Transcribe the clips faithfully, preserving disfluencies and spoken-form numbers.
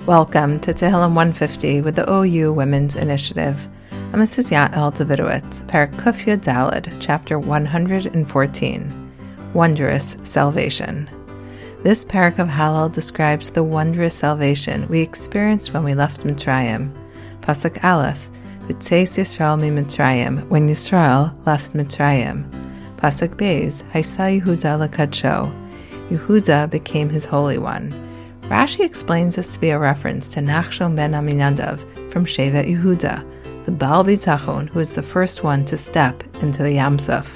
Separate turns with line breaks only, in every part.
Welcome to Tehillim one fifty with the O U Women's Initiative. I'm Missus Yael Davidowitz, Parak Kuf Yud Daled, Chapter one hundred fourteen, Wondrous Salvation. This parak of Hallel describes the wondrous salvation we experienced when we left Mitzrayim. Pasuk Aleph, V'tzeis Yisrael mi Mitzrayim, when Yisrael left Mitzrayim. Pasuk Beis, Haisa Yehuda l'kadsho, Yehuda became his Holy One. Rashi explains this to be a reference to Nachshon ben Aminadav from Shevet Yehuda, the Baal Bitachon who was the first one to step into the Yam Suf.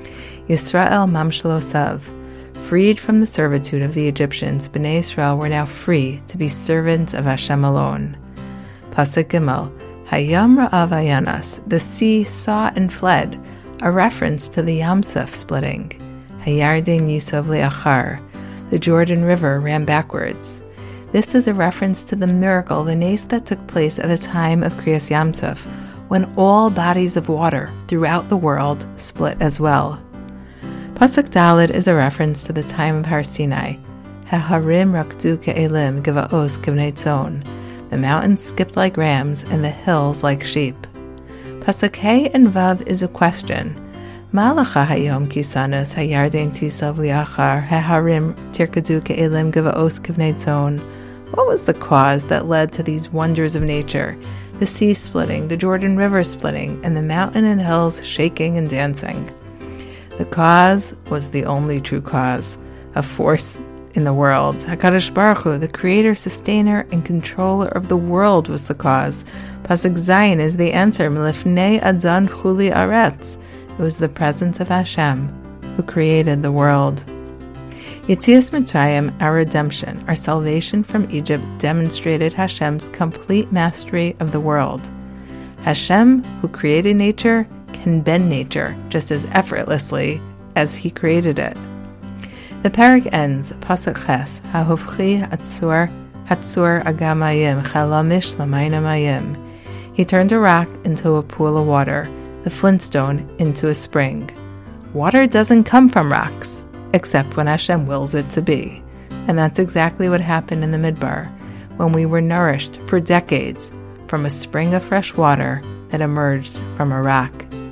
Yisrael mamshalosav, freed from the servitude of the Egyptians, Bnei Yisrael were now free to be servants of Hashem alone. Pasuk Gimel, Hayam ra'av ayanas, the sea saw and fled, a reference to the Yam Suf splitting. Hayarden yisov le'achar, the Jordan River ran backwards. This is a reference to the miracle, the nes that took place at the time of Kriyas Yam Suf, when all bodies of water throughout the world split as well. Pasuk Daled is a reference to the time of Har Sinai. Haharim rakdu ke'elim giva'os kivnei tzon. The mountains skipped like rams and the hills like sheep. Pasuk Hey and Vav is a question. Malacha hayom kisanos hayarden tisav liachar haharim tirkadu ke'elim giva'os kivnei tzon. What was the cause that led to these wonders of nature, the sea splitting, the Jordan River splitting, and the mountain and hills shaking and dancing? The cause was the only true cause, a force in the world. HaKadosh Baruch Hu, the creator, sustainer, and controller of the world, was the cause. Pasuk Zayin is the answer. Milifnei adan chuli aretz. It was the presence of Hashem who created the world. Yetzias Mitzrayim, our redemption, our salvation from Egypt, demonstrated Hashem's complete mastery of the world. Hashem, who created nature, can bend nature just as effortlessly as he created it. The parak ends, Pasuk Ches, Hahofchi Hatzur Hatzur Agamayim Chalamish Lamayna Mayim. He turned a rock into a pool of water, the flintstone into a spring. Water doesn't come from rocks, except when Hashem wills it to be. And that's exactly what happened in the Midbar, when we were nourished for decades from a spring of fresh water that emerged from a rock.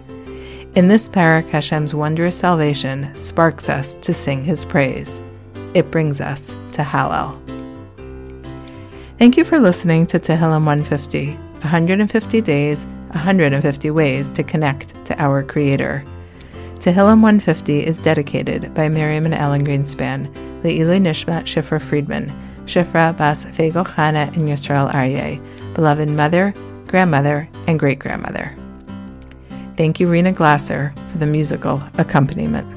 In this parak, Hashem's wondrous salvation sparks us to sing his praise. It brings us to Hallel. Thank you for listening to Tehillim one fifty, one hundred fifty days, one hundred fifty ways to connect to our Creator. Tehillim one fifty is dedicated by Miriam and Ellen Greenspan, Le'ilui Nishmat Shifra Friedman, Shifra Bas Fegel Chana and Yisrael Aryeh, beloved mother, grandmother, and great-grandmother. Thank you, Rena Glasser, for the musical accompaniment.